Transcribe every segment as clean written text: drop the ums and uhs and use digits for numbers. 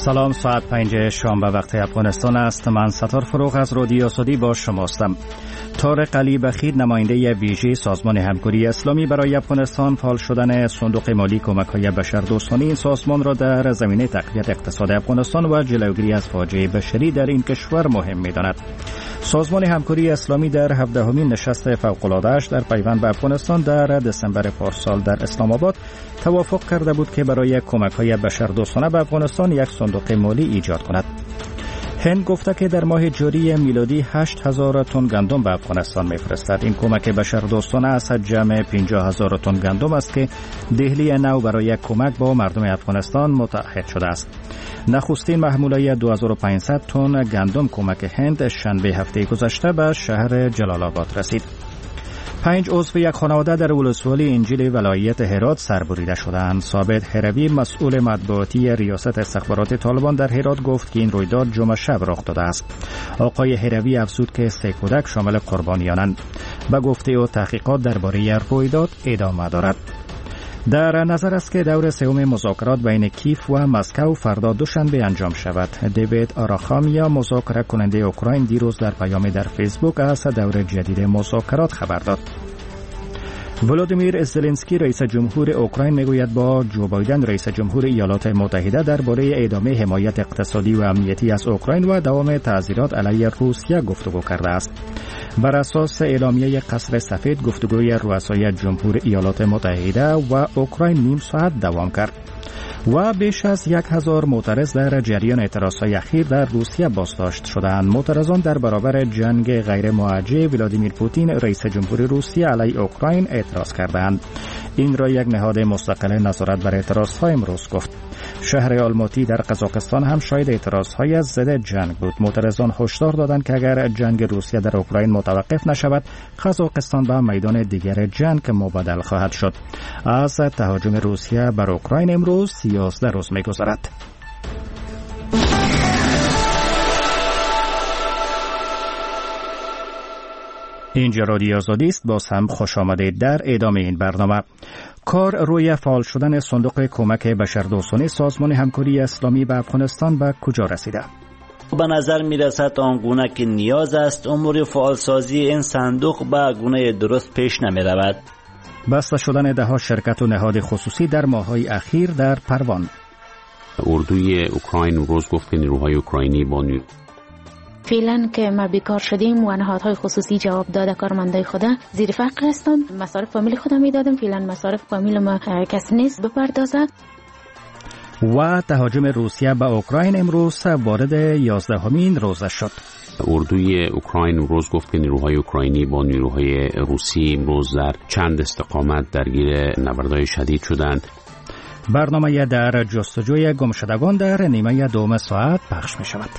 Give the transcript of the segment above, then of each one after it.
سلام، ساعت 5 شام به وقت افغانستان است. من ستار فروغ از رادیو آزادی با شماستم. طارق علی بخید، نماینده ویژه سازمان همکاری اسلامی برای افغانستان، فعال شدن صندوق مالی کمک‌های بشردوستانه این سازمان را در زمینه تقویت اقتصاد افغانستان و جلوگیری از فاجعه بشری در این کشور مهم می‌داند. سازمان همکاری اسلامی در 17مین نشست فوق‌العاده‌اش در پیوند به افغانستان در دسامبر پارسال در اسلام آباد توافق کرده بود که برای کمک‌های بشردوستانه به افغانستان یک صندوق مالی ایجاد کند. هند گفته که در ماه جاری میلادی 8000 تن گندم به افغانستان میفرستد. این کمک بشردوستانه از جمع 50000 تن گندم است که دهلی نو برای کمک با مردم افغانستان متعهد شده است. نخستین محموله 2500 تن گندم کمک هند شنبه هفته گذشته به شهر جلال آباد رسید. 5 عضو یک خانواده در ولسوالی انجیل ولایت هرات سربریده شدند. ثابت هروی، مسئول مطبوعاتی ریاست استخبارات طالبان در هرات، گفت که این رویداد جمعه شب رخ داده است. آقای هروی افزود که 3 کودک شامل قربانیانند. به گفته او تحقیقات درباره رویداد ادامه دارد. در نظر است که دور سوم مذاکرات بین کیف و مسکو فردا دوشنبه انجام شود. دیوید آراخامیا، مذاکره کننده اوکراین، دیروز در پیامی در فیسبوک از دور جدید مذاکرات خبر داد. ولودیمیر زلنسکی رئیس جمهور اوکراین میگوید با جو بایدن رئیس جمهور ایالات متحده درباره ادامه حمایت اقتصادی و امنیتی از اوکراین و دوام تعزیرات علیه روسیه گفتگو کرده است. بر اساس اعلامیه قصر سفید، گفتگوی رؤسای جمهور ایالات متحده و اوکراین نیم ساعت دوام کرد و بیش از 1000 معترض در جریان اعتراضهای اخیر در روسیه بازداشت شدند. معترضان در برابر جنگ غیر موجه ولادیمیر پوتین رئیس جمهور روسیه علیه اوکراین اعتراض کردند. این را یک نهاد مستقل نظارت بر اعتراضها امروز گفت. شهر آلماتی در قزاقستان هم شاهد اعتراضهای ضد جنگ بود. معترضان هشدار دادند که اگر جنگ روسیه در اوکراین متوقف نشود، قزاقستان به میدان دیگر جنگ مبادل خواهد شد. از تهاجم روسیه بر اوکراین امروز 11 روز می‌گذرد. اینجا رادیو آزادی است. باز هم خوش آمدید در ادامه این برنامه. کار روی فعال شدن صندوق کمک بشردوستانه سازمان همکاری اسلامی به افغانستان به کجا رسیده؟ به نظر می رسد آنگونه که نیاز است امور فعالسازی این صندوق به گونه درست پیش نمی رود. بسته شدن ده ها شرکت و نهاد خصوصی در ماه‌های اخیر در پروان. اردوی اوکراین روز گفت که نیروهای اوکراینی با فعلا که ما بیکار شدیم و نهادهای خصوصی جواب داده کارمندای خود زیر فقر هستم. مصارف فامیل خودم میدادم، فعلا مصارف فامیل ما کسی نیست بپردازه. و تهاجم روسیه به اوکراین امروز وارد 11مین روزه شد. اردوی اوکراین روز گفت که نیروهای اوکراینی با نیروهای روسی امروز در چند استقامت درگیر نبردهای شدید شدند. برنامه در جستجوی گمشدگان در نیمه دوم ساعت پخش می شود.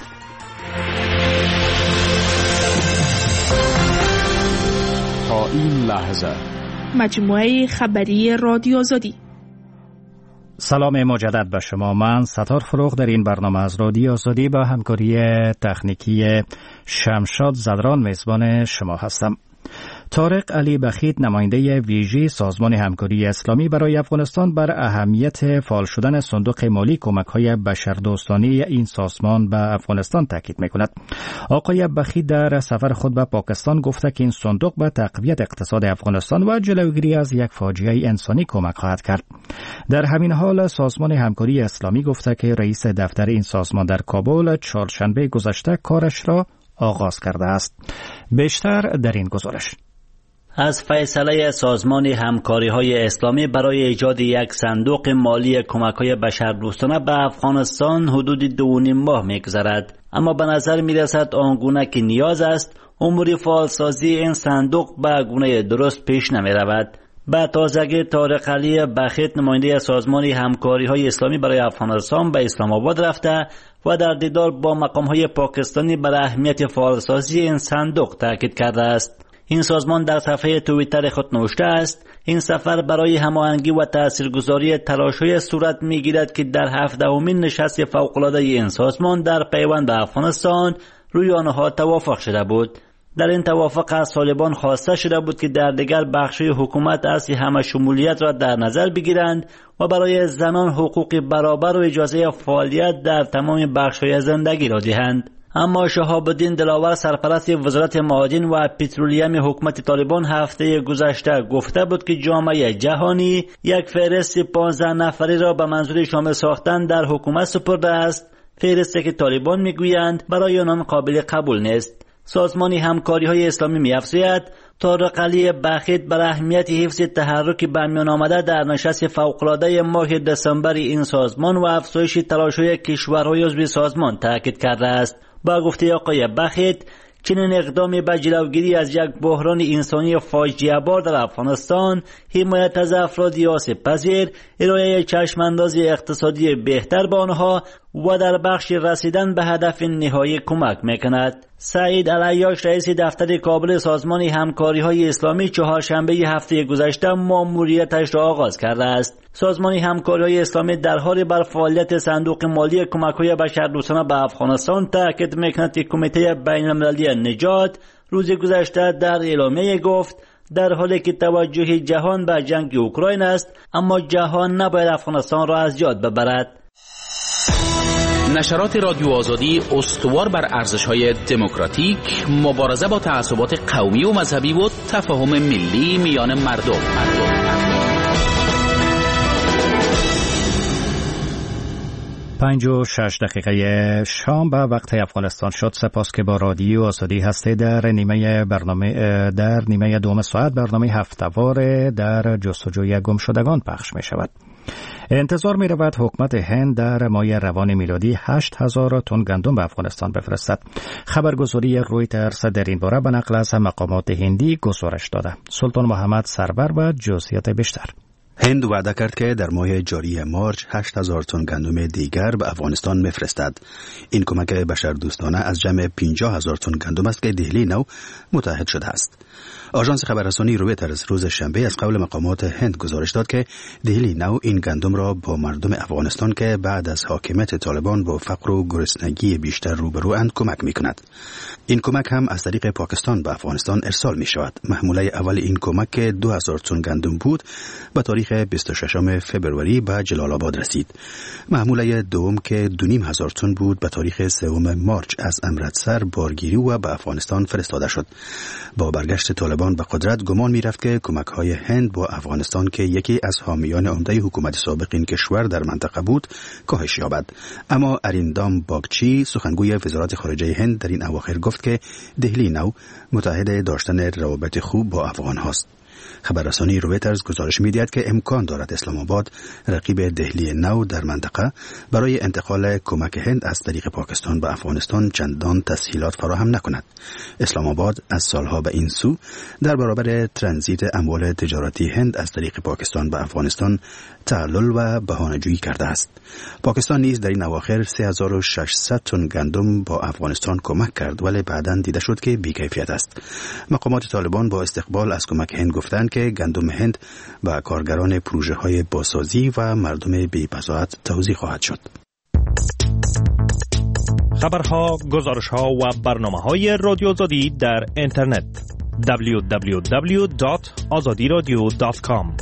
تا این لحظه مجموعه خبری رادیو آزادی. سلام مجدد به شما. من ستار فروغ در این برنامه از رادیو آزادی با همکاری تکنیکی شمشاد زدران میزبان شما هستم. طارق علی بخید، نماینده ویژه سازمان همکاری اسلامی برای افغانستان، بر اهمیت فعال شدن صندوق مالی کمک‌های بشردوستانه این سازمان به افغانستان تاکید می‌کند. آقای بخید در سفر خود به پاکستان گفته که این صندوق به تقویت اقتصاد افغانستان و جلوگیری از یک فاجعه انسانی کمک خواهد کرد. در همین حال سازمان همکاری اسلامی گفته که رئیس دفتر این سازمان در کابل چهارشنبه گذشته کارش را آغاز کرده است. بیشتر در این گزارش. از فیصله سازمان همکاری‌های اسلامی برای ایجاد یک صندوق مالی کمک‌های بشردوستانه به افغانستان حدود 2.5 ماه می‌گذرد، اما به نظر می‌رسد آنگونه که نیاز است امور فعالسازی این صندوق به گونه درست پیش نمی‌رود. به تازگی طارق علی بخید، نماینده سازمان همکاری‌های اسلامی برای افغانستان، به اسلام آباد رفته و در دیدار با مقام‌های پاکستانی بر اهمیت فعالسازی این صندوق تاکید کرده است. این سازمان در صفحه توییتر خود نوشته است: این سفر برای هماهنگی و تاثیرگذاری تلاش‌های صورت می‌گیرد که در 17مین نشست فوق‌العاده این سازمان در پیوند به افغانستان روی آنها توافق شده بود. در این توافق از طالبان خواسته شده بود که در دیگر بخش‌های حکومت اصل همه شمولیت را در نظر بگیرند و برای زنان حقوق برابر و اجازه فعالیت در تمام بخش‌های زندگی را دهند. اما شهاب الدین دلاور سرپرست وزارت معادن و پترولیم حکومت طالبان هفته گذشته گفته بود که جامعه جهانی یک فهرست 15 نفری را به منظور شامل ساختن در حکومت سپرده است، فهرستی که طالبان میگویند برای آنان قابل قبول نیست. سازمان همکاری‌های اسلامی می‌افزاید طارق علی بخیت بر اهمیت حفظ تحرک به میان آمده در نشست فوق‌العاده ماه دسامبر این سازمان و افزایش تلاش‌های کشورهای عضو سازمان تاکید کرده است. با گفته آقای بخیت، چنین اقدامی به جلوگیری از یک بحران انسانی فاجعه بار در افغانستان، حمایت از افراد آسیب پذیر، ارائه چشمانداز اقتصادی بهتر به آنها و در بخش رسیدن به هدف نهایی کمک میکند. سعید علیاش رئیس دفتر کابل سازمان همکاری‌های اسلامی چهارشنبه هفته گذشته ماموریتش را آغاز کرده است. سازمان همکاری‌های اسلامی در حال بر فعالیت صندوق مالی کمک‌های بشردوستانه به افغانستان تاکید میکند که کمیته بین‌المللی نجات روز گذشته در اعلامیه گفت در حالی که توجه جهان به جنگ اوکراین است، اما جهان نباید افغانستان را از یاد ببرد. نشرات رادیو آزادی استوار بر ارزش‌های دموکراتیک، مبارزه با تعصبات قومی و مذهبی و تفاهم ملی میان مردم. 5:06 شام به وقت افغانستان شد. سپاس که با رادیو آزادی هستید. در نیمه دوم ساعت برنامه هفته‌وار در جستجوی گمشدگان پخش می شود. انتظار می رود حکومت هند در ماه روان میلادی 8,000 تن گندم به افغانستان بفرستد. خبرگزاری رویترز در این باره به نقل از مقامات هندی گزارش داده. سلطان محمد سرور و جزئیات بیشتر. هند وعده کرد که در ماه جاری مارچ 8,000 تن گندم دیگر به افغانستان میفرستد. این کمک بشردوستانه از جمع 50,000 تن گندم است که دهلی نو متحد شده است. آژانس خبررسانی رویترز روز شنبه از قول مقامات هند گزارش داد که دهلی نو این گندم را با مردم افغانستان که بعد از حاکمیت طالبان با فقر و گرسنگی بیشتر روبروند کمک میکند. این کمک هم از طریق پاکستان به افغانستان ارسال می شود. محموله اول این کمک که 2,000 تن گندم بود به تاریخ 26 فبروری به جلال آباد رسید. محموله دوم که 2,500 تن بود به تاریخ 3 مارچ از امرتسر بارگیری و به افغانستان فرستاده شد. با برگشت طالبان به قدرت گمان می رفت که کمک های هند با افغانستان که یکی از حامیان عمده حکومت سابق این کشور در منطقه بود کاهش یابد. اما اریندام باگچی سخنگوی وزارت خارجه هند در این اواخر گفت که دهلی نو متحد داشتن روابط خوب با افغان هاست. خبررسانی رویترز گزارش می‌دهد که امکان دارد اسلام آباد رقیب دهلی نو در منطقه برای انتقال کمک هند از طریق پاکستان به افغانستان چندان تسهیلات فراهم نکند. اسلام آباد از سالها به این سو در برابر ترانزیت اموال تجارتی هند از طریق پاکستان به افغانستان تعلل و بهانه‌جویی کرده است. پاکستان نیز در این اواخر 3600 تن گندم با افغانستان کمک کرد، ولی بعداً دیده شد که بی‌کیفیت است. مقامات طالبان با استقبال از کمک هند گفتند که گندم هند به کارگران پروژه‌های بازسازی و مردم بی‌بضاعت توزیع خواهد شد. خبرها، گزارش‌ها و برنامه‌های رادیو آزادی در اینترنت www.azadiradio.com.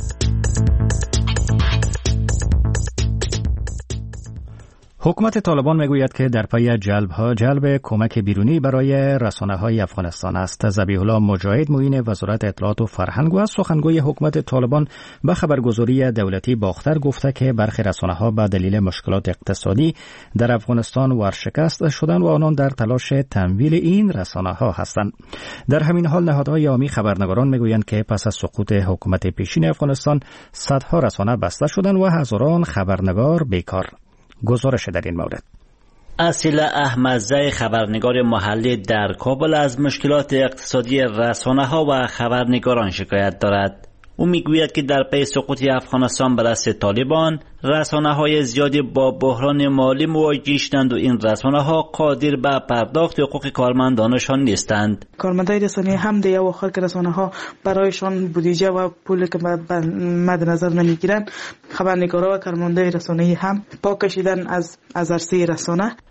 حکومت طالبان میگوید که در پی جلب کمک بیرونی برای رسانه‌های افغانستان است. ذبیح الله مجاهد معین وزارت اطلاعات و فرهنگ و سخنگوی حکومت طالبان به خبرگزاری دولتی باختر گفته که برخی رسانه‌ها به دلیل مشکلات اقتصادی در افغانستان ورشکست شدند و آنان در تلاش تمویل این رسانه‌ها هستند. در همین حال نهادهای عامی خبرنگاران میگویند که پس از سقوط حکومت پیشین افغانستان صدها رسانه بسته شدند و هزاران خبرنگار بیکار. گزارش در این مورد. اصیل احمدزی خبرنگار محلی در کابل از مشکلات اقتصادی رسانه‌ها و خبرنگاران شکایت دارد. او میگوید که در پی سقوط افغانستان به دست طالبان رسانه‌های زیادی با بحران مالی مواجه شدند و این رسانه‌ها قادر به پرداخت حقوق کارمندانشان نیستند. کارمندای رسانه هم دیگه واخر که رسانه‌ها برایشان بودجه و پولی که مد نظر نمیگیرن، خبرنگارا و کارمندای رسانه هم پا کشیدن از عرصه رسانه.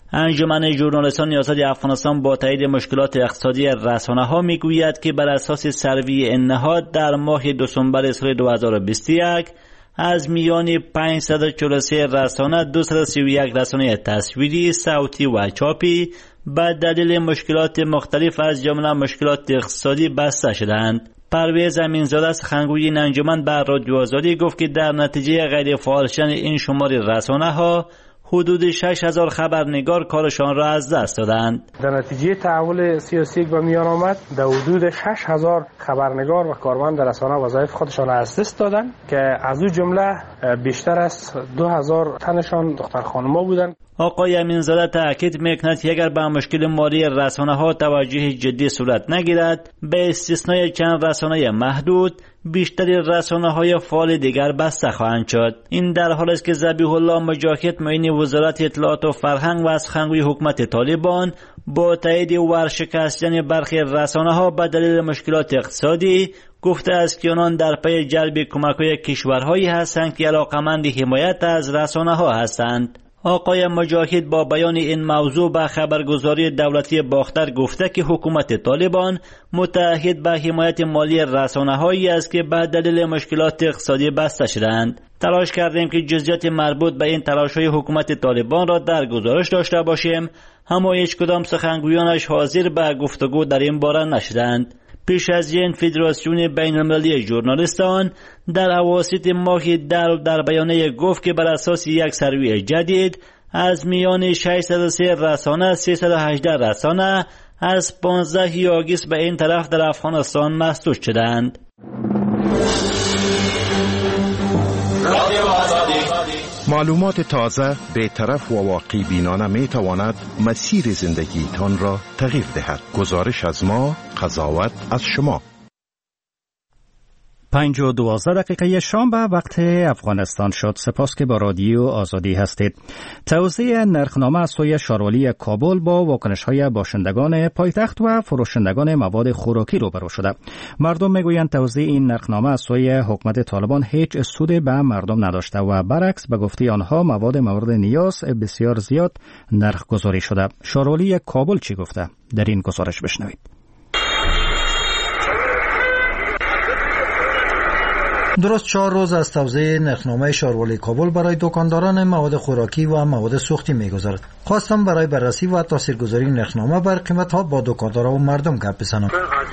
انجمن ژورنالیستان نیازهای افغانستان با تایید مشکلات اقتصادی رسانه‌ها میگوید که بر اساس سروی نهاد در ماه دسامبر سال 2021 از میان 543 رسانه 231 رسانه تصویری، صوتی و چاپی به دلیل مشکلات مختلف از جمله مشکلات اقتصادی بسته شدند. پرویز امینزاده سخنگوی این انجمن به رادیو آزادی گفت که در نتیجه غیر فعال شدن این شمار رسانه‌ها حدود 6000 خبرنگار کارشان را از دست دادند. در نتیجه تحول سیاسی که به میان آمد در حدود 6000 خبرنگار و کارمند رسانه وظایف خودشان از دست دادند که از او جمله بیشتر از 2000 تنشان دختر خانم‌ها بودند. آقای امینزاده تاکید میکند که اگر به مشکل مالی رسانه‌ها توجه جدی صورت نگیرد، به استثنای چند رسانه محدود، بیشتری رسانه‌های فعال دیگر بسته خواهند شد. این در حالی است که ذبیح الله مجاهد معین وزارت اطلاعات و فرهنگ و سخنگوی حکومت طالبان با تایید ورشکستن برخی رسانه‌ها به دلیل مشکلات اقتصادی گفته است که آنان در پی جلب کمک‌های کشورهایی هستند که علاقه‌مند حمایت از رسانه‌ها هستند. آقای مجاهد با بیان این موضوع به خبرگزاری دولتی باختر گفته که حکومت طالبان متعهد به حمایت مالی رسانه‌هایی است که به دلیل مشکلات اقتصادی بسته شدند. تلاش کردیم که جزئیات مربوط به این تلاش‌های حکومت طالبان را در گزارش داشته باشیم، اما هیچ کدام سخنگویانش حاضر به گفتگو در این باره نشدند. پیش از این فدراسیون بین‌المللی ژورنالیستان در اواسط ماه در بیانیه گفت که بر اساس یک سروی جدید از میان 603 رسانه 318 رسانه از 15 آگوست به این طرف در افغانستان مسدود شدند. معلومات تازه، بی‌طرف و واقع بینانه می تواند مسیر زندگیتان را تغییر دهد. گزارش از ما، قضاوت از شما. 5:12 شام به وقت افغانستان شد. سپاس که با رادیو آزادی هستید. توزیع نرخنامه از سوی شاروالی کابل با واکنش‌های باشندگان پایتخت و فروشندگان مواد خوراکی روبرو شده. مردم میگویند توزیع این نرخنامه از سوی حکومت طالبان هیچ سودی به مردم نداشته و برعکس به گفته آنها مواد مورد نیاز بسیار زیاد نرخ گذاری شده. شاروالی کابل چی گفته؟ در این گزارش بشنوید. درست 4 روز از توزیع نرخنامه شاروالی کابل برای دکانداران مواد خوراکی و مواد سوختی می‌گذرد. خواستم برای بررسی و تاثیرگذاری نرخنامه بر قیمت‌ها با دکانداران و مردم گپ بزنم.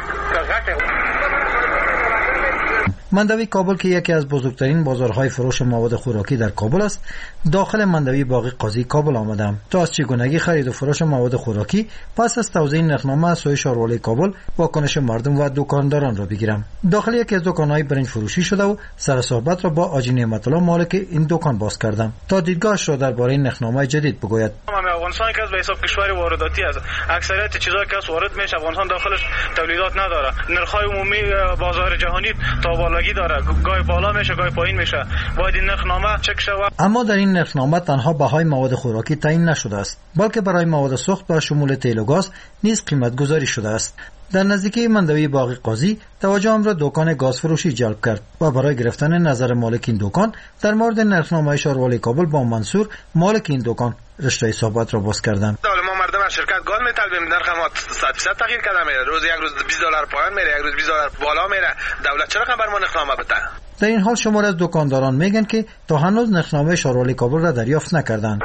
مندوی کابل که یکی از بزرگترین بازارهای فروش مواد خوراکی در کابل است، داخل مندوی باقی قاضی کابل آمدم تا از چگونگی خرید و فروش مواد خوراکی پس از توزیع نرخنامه از سوی شاروالی کابل واکنش مردم و دکانداران را بگیرم. داخل یکی از دکان‌های برنج فروشی شده و سر صحبت را با آجی نعمت الله مالک این دکان باز کردم تا دیدگاهش را درباره نرخنامه جدید بگوید. افغانستان که از به حساب کشور وارداتی است، اکثریت چیزایی که وارد میشه افغانستان داخلش تولیدات نداره. نرخ‌های عمومی بازار جهانی تا بالایی داره، گاهی بالا میشه گاهی پایین میشه. باید این نرخنامه چک شود. اما در این نرخنامه تنها بهای مواد خوراکی تعیین نشده است، بلکه برای مواد سوخت به شمول تیل و گاز نیز قیمت گذاری شده است. در نزدیکی مندوی باقی قاضی توجهم را دکان گاز فروشی جلب کرد و برای گرفتن نظر مالک این دکان در مورد نرخنامه شاروالی کابل با منصور مالک این دکان رشته صحبت را باز کردم. ما مردم از شرکت گاز میطلبیم، نرخ ما 100% تغییر کرده میره. روز یک روز $20 پایین میره، یک روز $20 بالا میره. دولت چرا بر ما نرخنامه بده؟ در این حال شمار از دکانداران میگن که تا هنوز نرخنامه شاروالی کابل را دریافت نکردند.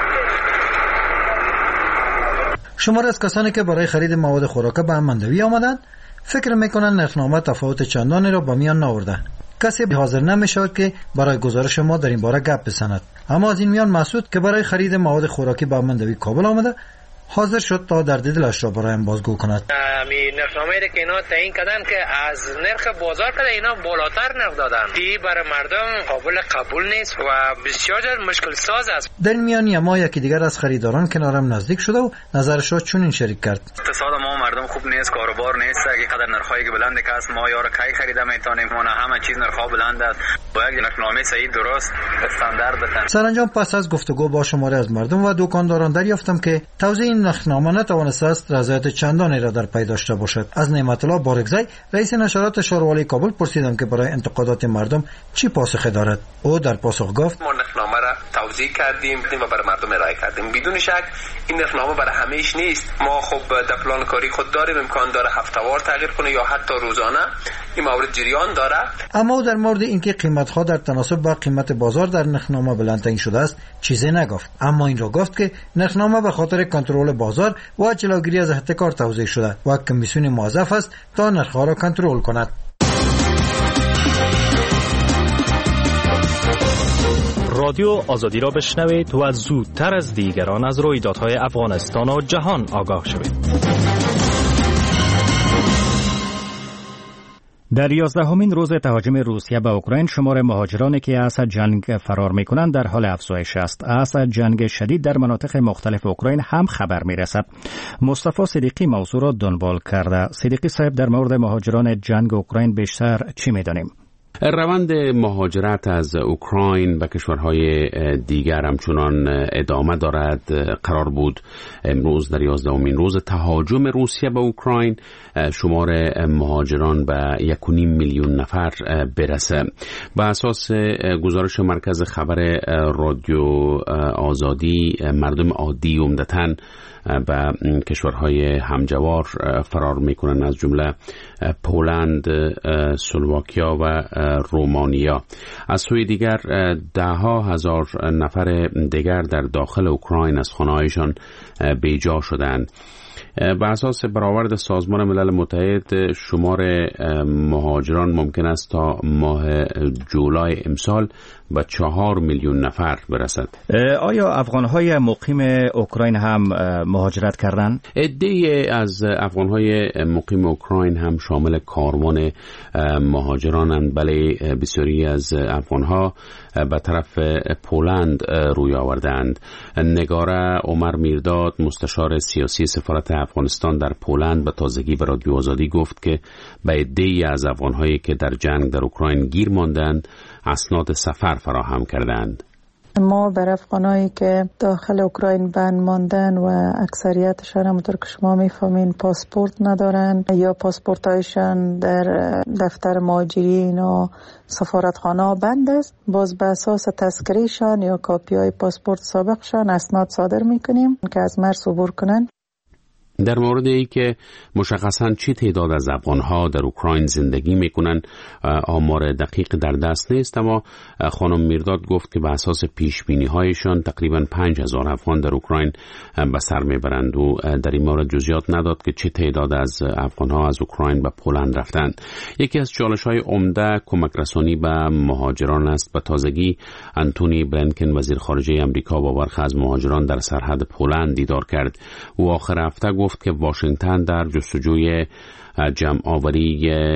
شمار از کسانی که برای خرید مواد خوراکی به مندوی آمدند فکر میکنن نرخنامه تفاوت چندانی را به میان نآورده. کسی حاضر نمیشود که برای گزارش ما در این باره گپ بزند. اما از این میان مسعود که برای خرید مواد خوراکی به مندوی کابل آمده حاضر شد تا درد دلش را برایم بازگو کند. نرخنامه‌ای که اینا تعیین کردن که از نرخ بازار که اینا بالاتر نرخ دادن، این برای مردم قابل قبول نیست و بسیار مشکل ساز است. در میان ما یکی دیگر از خریداران کنارم نزدیک شده و نظرش را چنین شریک کرد. اقتصاد ما مردم خوب نیست، کاروبار نیست، اگه قدر نرخایی که بلند است ما یارو کی خریده میتونیم، ما همه چیز نرخ‌ها بلند است. باید نرخنامه صحیح درست استاندارد بدن. سرانجام پس از گفتگو با شماره از مردم و دکانداران دریافتم که توزیع این نرخنامه نتوانسته است رضایت چندانی را در پی داشته باشد. از نعمت الله بارگزی رئیس نشرات شاروالی کابل پرسیدم که برای انتقادات مردم چی پاسخی دارد. او در پاسخ گفت ما نرخنامه را توزیع کردیم و برای مردم ارائه کردیم. بدون شک این نرخنامه برای همهش نیست. ما خب در پلان کاری خود داریم، امکان داره هفته‌وار تغییر کنه یا حتی روزانه. این مورد جریان داره. اما در مورد اینکه قیمت‌ها در تناسب با قیمت بازار در نرخنامه بلندترین شده است چیزی نگفت، اما این را گفت که نرخنامه به خاطر کنترل بازار و جلوگیری از احتکار توزیع شده و کمیسیون موظف است تا نرخ‌ها را کنترل کند. رادیو آزادی را بشنوید و زودتر از دیگران از رویدادهای افغانستان و جهان آگاه شوید. در 11مین روز تهاجم روسیه به اوکراین شمار مهاجرانی که از جنگ فرار می‌کنند در حال افزایش است. از جنگ شدید در مناطق مختلف اوکراین هم خبر می‌رسد. مصطفی صدیقی موضوع را دنبال کرده. صدیقی صاحب، در مورد مهاجران جنگ اوکراین بیشتر چی می‌دانیم؟ روند مهاجرت از اوکراین به کشورهای دیگر همچنان ادامه دارد. قرار بود امروز در 11مین روز تهاجم روسیه به اوکراین شمار مهاجران به 1.5 میلیون نفر برسه. به اساس گزارش مرکز خبر رادیو آزادی، مردم عادی عمدتاً به کشورهای همجوار فرار میکنن، از جمله پولند، اسلواکیا و رومانیا. از سوی دیگر دهها هزار نفر دیگر در داخل اوکراین از خانه‌هایشان بیجا شدند. به اساس برآورد سازمان ملل متحد شمار مهاجران ممکن است تا ماه جولای امسال به 4 میلیون نفر برسد. آیا افغان‌های مقیم اوکراین هم مهاجرت کردند؟ عده‌ای از افغان‌های مقیم اوکراین هم شامل کاروان مهاجرانند. بله، بسیاری از افغان‌ها به طرف پولند روی آوردند. نگاره عمر میرداد، مستشار سیاسی سفارت افغانستان در پولند، به تازگی به رادیو آزادی گفت که به عده‌ای از افغان‌هایی که در جنگ در اوکراین گیر ماندند اسناد سفر فراهم کردند. ما بر افغانایی که داخل اوکراین بند ماندن و اکثریتشان همونطور که شما میفهمین پاسپورت ندارن یا پاسپورتایشان در دفتر مهاجرین و سفارتخانه بند است، باز به اساس تذکرهشان یا کاپی های پاسپورت سابقشان اسناد صادر میکنیم که از مرز عبور کنن. در مورد ای که مشخصاً چه تعداد از افغان‌ها در اوکراین زندگی میکنن آمار دقیق در دست نیست، اما خانم میرداد گفت که به اساس پیشبینی‌هایشان تقریباً 5000 افغان در اوکراین به سر میبرند و در این مورد جزئیات نداد که چه تعداد از افغان‌ها از اوکراین به پولند رفتند. یکی از چالش‌های عمده کمک رسانی به مهاجران است. به تازگی انتونی بلینکن وزیر خارجه آمریکا با برخی از مهاجران در سرحد پولند دیدار کرد. او آخر هفته گفت که واشنگتن در جستجوی جمع آوری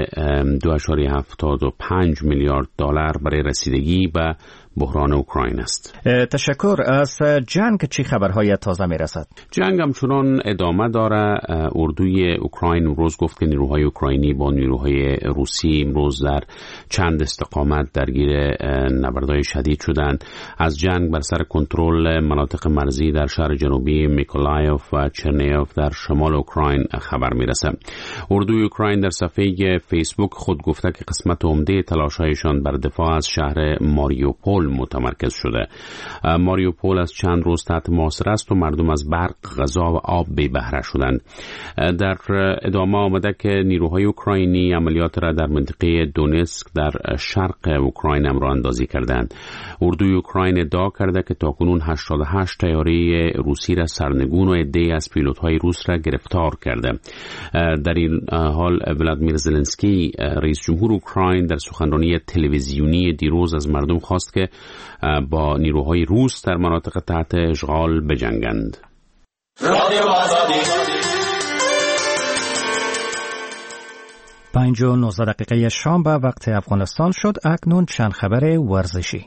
2.75 میلیارد دلار برای رسیدگی به بحران اوکراین است. تشکر. از جنگ چه خبرهای تازه می رسد؟ جنگ همچنان ادامه داره. اردوی اوکراین امروز گفت که نیروهای اوکراینی با نیروهای روسی امروز در چند استقامت درگیر نبردهای شدید شدند. از جنگ بر سر کنترل مناطق مرزی در شهر جنوبی میکولایف و چرنیوف در شمال اوکراین خبر می رسد. اردوی اوکراین در صفحه فیسبوک خود گفته که قسمت عمده تلاش‌هایشان بر دفاع از شهر ماریوپول متمرکز شده. ماریوپول از چند روز تحت محاصره است و مردم از برق، غذا و آب بی بهره شدند. در ادامه آمده که نیروهای اوکراینی عملیات را در منطقه دونسک در شرق اوکراین هم راه اندازی کردند. اردوی اوکراین ادعا کرده که تاکنون 88 طیاره روسی را سرنگون و عده‌ای از پیلوت‌های روس را گرفتار کرده. در این حال ولادیمیر زلنسکی رئیس جمهور اوکراین در سخنرانی تلویزیونی دیروز از مردم خواست که با نیروهای روس در مناطق تحت اشغال بجنگند. رادیو آزادی 5:19 شام به وقت افغانستان شد. اکنون چند خبر ورزشی.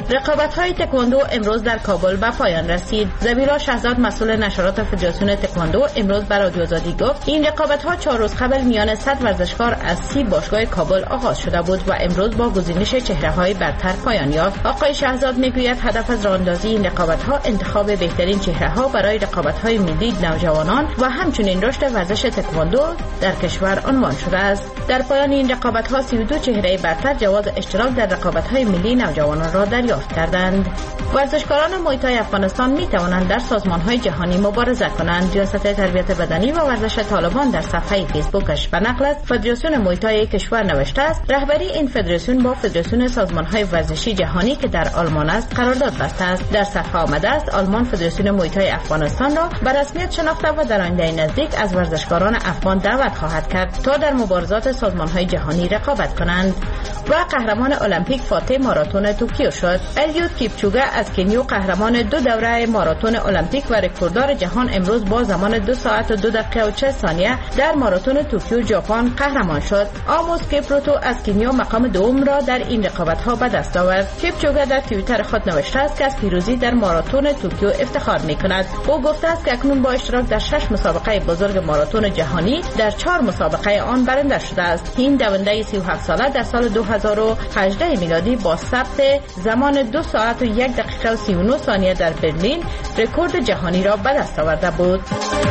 رقابت‌های تکواندو امروز در کابل به پایان رسید. زبیرا شهزاد مسئول نشرات فدراسیون تکواندو امروز به رادیو آزادی گفت این رقابت‌ها 4 روز قبل میان 100 ورزشکار از 30 باشگاه کابل آغاز شده بود و امروز با گزینش چهره‌های برتر پایان یافت. آقای شهزاد میگوید هدف از راه‌اندازی این رقابت‌ها انتخاب بهترین چهره‌ها برای رقابت‌های ملی نوجوانان و همچنین رشد ورزش تکواندو در کشور عنوان شده است. در پایان این رقابت‌ها 32 چهره برتر جواز اشتراک در رقابت‌های ملی نوجوانان را دریافت کردند. ورزشکاران مویتای افغانستان می‌توانند در سازمان‌های جهانی مبارزه کنند. ریاست تربیت بدنی و ورزش طالبان در صفحه فیسبوکش به نقل از فدراسیون مویتای کشور نوشته است رهبری این فدراسیون با فدراسیون سازمان‌های ورزشی جهانی که در آلمان است قرارداد بسته است. در صفحه آمده است آلمان فدراسیون مویتای افغانستان را به رسمیت شناخته و در آینده نزدیک از ورزشکاران افغان دعوت خواهد کرد تا در مبارزات سازمان‌های جهانی رقابت کنند. و قهرمان المپیک فاتح ماراتون توکیو شد. الیود کیپچوگه از کنیا قهرمان 2 دوره ماراتون المپیک و رکورددار جهان امروز با زمان 2 ساعت و 2 دقیقه و 40 ثانیه در ماراتون توکیو ژاپن قهرمان شد. آموس کیپروتو از کنیا مقام دوم را در این رقابت‌ها به دست آورد. کیپچوگه در توییتر خود نوشته است که از پیروزی در ماراتون توکیو افتخار می‌کند. او گفته است که اکنون با اشتراک در 6 مسابقه بزرگ ماراتون جهانی در 4 مسابقه آن برنده شده است. این دونده 37 ساله در سال 2018 میلادی با ثبت زمان 2 ساعت و 1 دقیقه و 39 ثانیه در برلین رکورد جهانی را به دست آورده بود.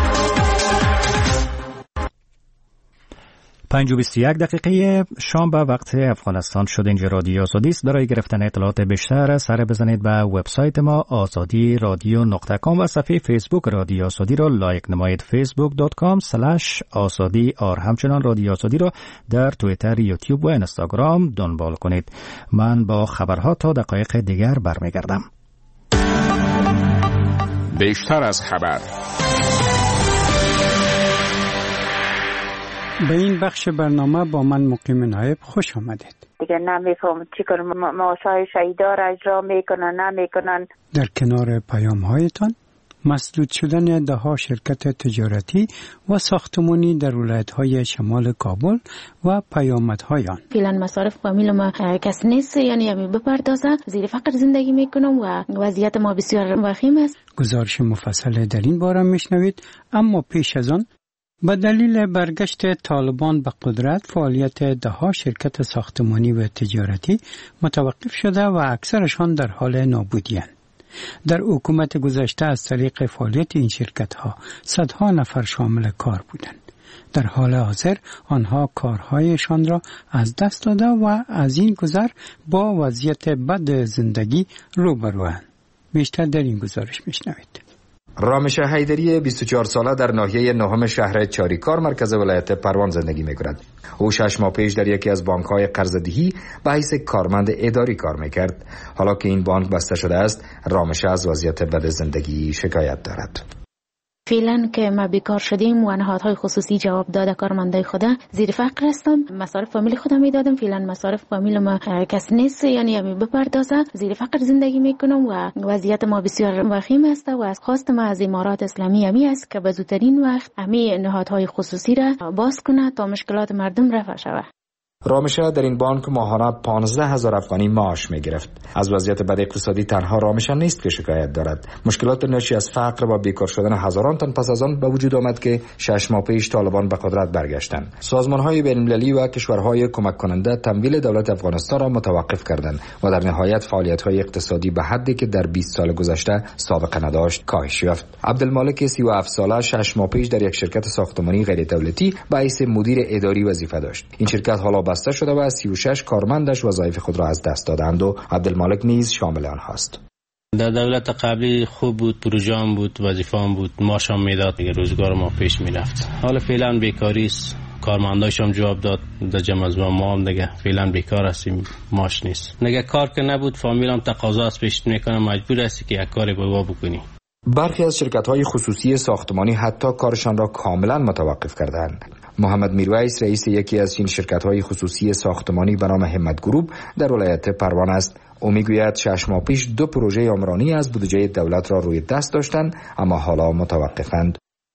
5:21 شام به وقت افغانستان شد. اینجا رادیو آزادی است. برای گرفتن اطلاعات بیشتر سر بزنید به وبسایت ما azadi.radio.com و صفحه فیسبوک رادیو آزادی را لایک نمایید. facebook.com/azadi همچنان رادیو آزادی را در توییتر، یوتیوب و اینستاگرام دنبال کنید. من با خبرها تا دقایق دیگر برمیگردم. بیشتر از خبر. به این بخش برنامه با من مقیم نایب خوش آمدید. دیگه نمیفهم چیکار معاشای شهیدا را اجرا میکنن نمیکنن. در کنار پیام هایتان مسدود شدن دهها شرکت تجارتی و ساختمانی در ولایت‌های شمال کابل و پیامدهای آن. فعلا مصارف فامیل ما کسی نیست، یعنی بپردازه، زیر فقر زندگی میکنم و وضعیت ما بسیار وخیم است. گزارش مفصل در این باره میشنوید، اما پیش از آن به دلیل برگشت طالبان به قدرت فعالیت دهها شرکت ساختمانی و تجارتی متوقف شده و اکثرشان در حال نابودی‌اند. در حکومت گذشته از طریق فعالیت این شرکت‌ها صدها نفر شامل کار بودند. در حال حاضر آنها کارهایشان را از دست داده و از این گذر با وضعیت بد زندگی روبروند. بیشتر در این گزارش میشنوید. رامش حیدری 24 ساله در ناحیه نهم شهر چاریکار مرکز ولایت پروان زندگی می‌کند. او 6 ماه پیش در یکی از بانک‌های قرضه‌دهی به حیث کارمند اداری کار می‌کرد. حالا که این بانک بسته شده است، رامش از وضعیت بد زندگی شکایت دارد. فعلا که ما بیکار شدیم و نهادهای خصوصی جواب داده کارمندای خدا زیر فقر هستم. مصارف فامیل خودم میدادم، فعلا مصارف فامیل ما کسی نیست، یعنی بپردازه، زیر فقر زندگی میکنم و وضعیت ما بسیار وخیم است و از خواست ما از امارات اسلامی همی است که به زودترین وقت همی نهادهای خصوصی را باز کنه تا مشکلات مردم رفع شود. رامشه در این بانک ماهانه 15,000 افغانی معاش می‌گرفت. از وضعیت بد اقتصادی تنها رامشه نیست که شکایت دارد. مشکلات ناشی از فقر و بیکار شدن هزاران تن پس از آن به وجود آمد که 6 ماه پیش طالبان به قدرت برگشتند. سازمان‌های بین‌المللی و کشورهای کمک کننده تمویل دولت افغانستان را متوقف کردند و در نهایت فعالیت‌های اقتصادی به حدی که در 20 سال گذشته سابقه نداشت کاهش یافت. عبدالمالک 37 ساله 6 ماه پیش در یک شرکت ساختمانی غیر دولتی به حیث مدیر اداری وظیفه داشت. این شرکت حالا بسته شده و 36 کارمندش وظایف خود را از دست دادند و عبدالمالک نیز شامل آنهاست. در دولت قبلی خوب بود، پروژه‌ام بود، وظیفه‌ام بود، معاشم میداد، دیگه روزگار ما پیش میرفت. حالا فعلا بیکاری است، کارمنداشم جواب داد در جمع از ما هم دیگه فعلا بیکار هستیم، معاش نیست. دیگه کار که نبود فامیلم تقاضا است پیش میکنه، مجبور هستی که یک کاری با بکنی. برخی از شرکت‌های خصوصی ساختمانی حتی کارشان را کاملا متوقف کردند. محمد میرویس رئیس یکی از این شرکت‌های خصوصی ساختمانی به نام همت گروپ در ولایت پروان است. او میگوید 6 ماه پیش 2 پروژه عمرانی از بودجه دولت را روی دست داشتند اما حالا متوقفند.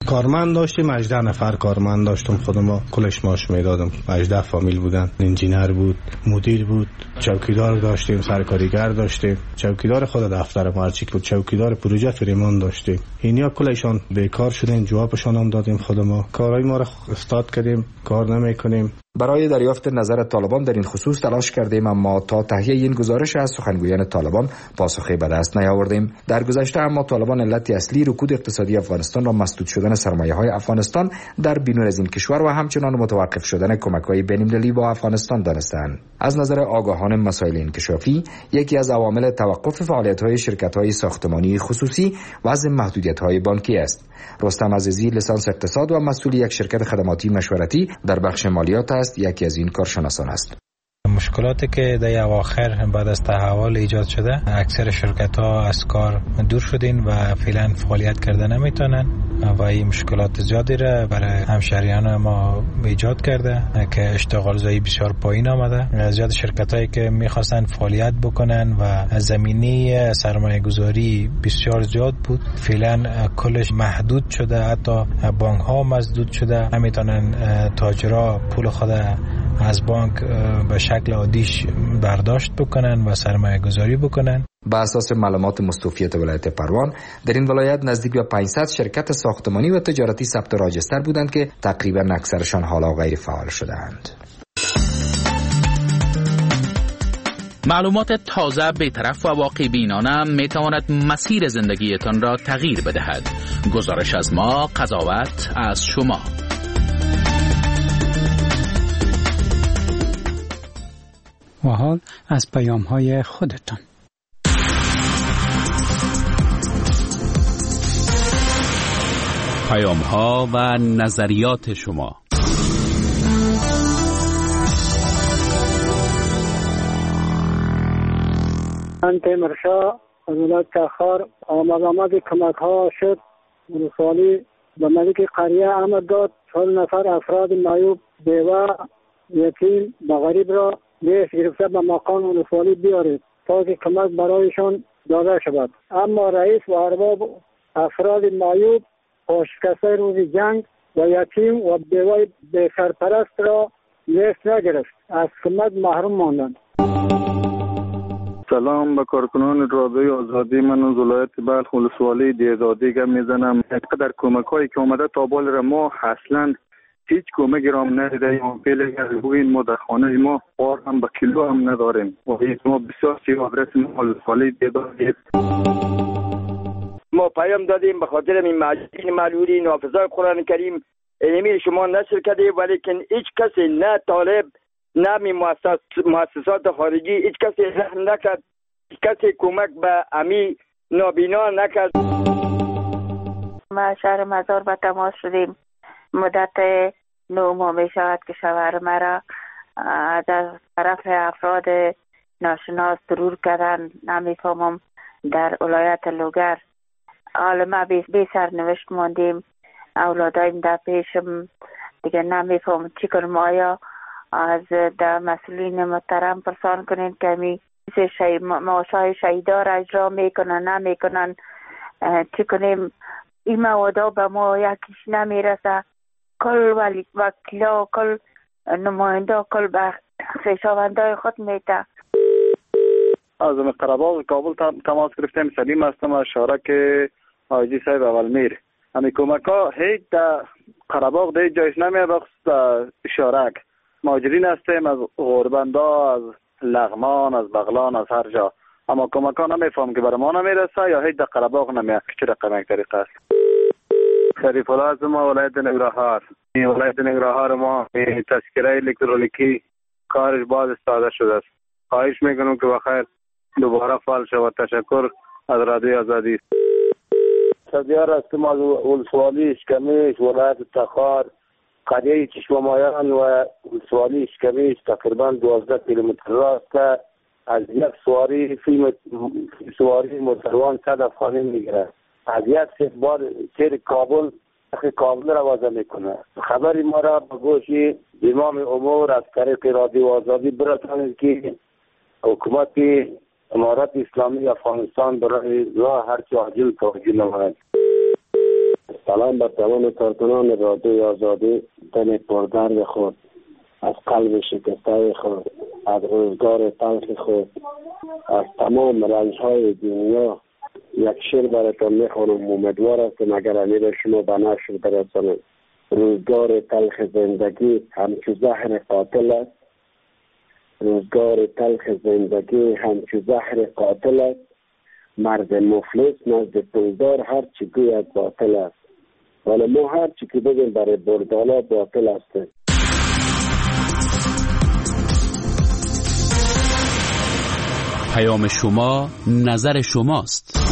کارمند داشتیم، 18 نفر کارمند داشتم، خودم کلش معاش میدادم. 18 فامیل بودن، انجینر بود، مدیر بود، چوکیدار داشتیم، سرکاریگر داشتیم، چوکیدار خود دفتر مارچیک بود، چوکیدار پروژه فریمان داشتیم. اینیا کلشان بیکار شدن، جوابشان هم دادیم. خودم کارهای ما را استاد کردیم، کار نمیکنیم. برای دریافت نظر طالبان در این خصوص تلاش کردیم، اما تا تهیه این گزارش از سخنگویان طالبان پاسخی به دست نیاوردیم. در گذشته اما طالبان علت اصلی رکود اقتصادی افغانستان را مسدود شدن سرمایه‌های افغانستان در بیرون از این کشور و همچنان متوقف شدن کمک‌های بین‌المللی با افغانستان دانستند. از نظر آگاهان مسائل انکشافی، یکی از عوامل توقف فعالیت‌های شرکت‌های ساختمانی خصوصی وضع محدودیت‌های بانکی است. رستم عزیزی، لیسانس اقتصاد و مسئول یک شرکت خدماتی مشورتی در بخش مالیات است، یکی از این کارشناسان است. مشکلاتی که در اواخر بعد از تحول ایجاد شده، اکثر شرکت ها از کار دور شدین و فعلا فعالیت کرده نمیتونن و این مشکلات زیادی را برای همشهریان ما ایجاد کرده که اشتغال زایی بسیار پایین آمده. زیاد شرکت هایی که میخواستن فعالیت بکنن و زمینه سرمایه گذاری بسیار زیاد بود، فعلا کلش محدود شده، حتی بانک ها مسدود شده، نمیتونن تاجرها پول خود از بانک به شکل عادیش برداشت بکنن و سرمایه گذاری بکنن. با اساس معلومات مستوفیت ولایت پروان، در این ولایت نزدیک به 500 شرکت ساختمانی و تجارتی ثبت راجستر بودند که تقریبا اکثرشان حالا غیر فعال شدند. معلومات تازه، بی‌طرف و واقع بینانه می تواند مسیر زندگیتان را تغییر بدهد. گزارش از ما، قضاوت از شما. و حال از پیام‌های خودتان. پیام‌ها و نظریات شما. من تیمرشاه از ولایت تخار آمد کمک ها شد. ولسوالی به ملک قریه آمد داد. 4 نفر افراد معیوب، بیوه، یتیم و غریب را لیست گرفته به مقام ولسوالی بیارید تا که کمک برایشان داده شود. اما رئیس و ارباب افراد معیوب، شکسته روز جنگ و یتیم و بیوه بی سرپرست را لیست نگرفت، از کمک محروم ماندند. سلام به کارکنان رادیوی آزادی. من از ولایت بلخ ولسوالی دیزادی گپ میزنم. در کمک هایی که آمده تا بال را ما اصلا هیچ کمکی را هم ندیدیم. فعلا بگوین ما در خانه ما بار هم به کیلو هم نداریم و ما بسیار آدرس ما ولسوالی دیزادی. ما پیام دادیم به خاطر این معلولی نافذای قرآن کریم اینمی شما نشر کرده، ولیکن هیچ کسی نه طالب نه مؤسسات خارجی هیچ کسی رحم نکرد، هیچ کسی کمک به امی نابینا نکرد. ما شهر مزار به تماس شدیم. مدت 9 ماه می شود که شوهر مرا از طرف افراد ناشناس ضرور کردن. نمیفهمم در ولایت لوگر. حالا ما بی سرنوشت ماندیم. اولادایم در پیشم دیگه نمیفهمم چی کنم. آیا از در مسئولین محترم پرسان کنین که می معاشای شهیدا را اجرا میکنن نمیکنن، چی کنیم؟ این موادا به ما یکیش نمیرسه. کل وکیلا، کل نماینده، کل به خویشاوندای خود میده. از قره‌باغ کابل تماس گرفتیم. سلیم هستم از شارک حاجی صاحب اولمیر. همین کمک ها هیچ در قره‌باغ در جایش نمیه، بخصوص شارک مهاجرین هستیم از غربندا، از لغمان، از بغلان، از هر جا. اما کمک ها نمیفهم که برای ما نمیرسه یا هیچ در قره‌باغ نمیه. چه رقم یک طریقه است؟ شریف الله از ما ولایت ننگرهار. این ولایت ننگرهار ما تذکره الکترونیکی کارش باز استفاده شده است. خواهش میکنم که بخیر دوباره فعال شود. تشکر از رادیوی آزادی. سردیار هستم از ولسوالی اشکمیش ولایت تخار. قریه چشمامایان و ولسوالی اشکمیش تقریبا 12 کیلومتر راست که از یک سواری موتروان 100 افغانی میگیره. از یک بار سیر کابل را وضع میکنه. خبری ما را به گوش امام امور از طریق رادیو آزادی برسانید که حکومت امارت اسلامی افغانستان برای راه هرچه عاجل توجه نماید. سلام بر تمام کارکنان رادیو آزادی. دل پردرد خود، از قلب شکسته خود، از روزگار تلخ خود، از تمام رنج‌های دنیا یک شعر براتون میخوانم. امیدوار هستم اگر امید شما به نشر برسانم. روزگار تلخ زندگی همچو زهر قاتل است. روزگار تلخ زندگی همچو زهر قاتل است. مرد مفلس نزد پولدار هر چی گوید باطل است. ولی ما هر چی که بگیم برای بردالا باطل است. پیام شما نظر شماست.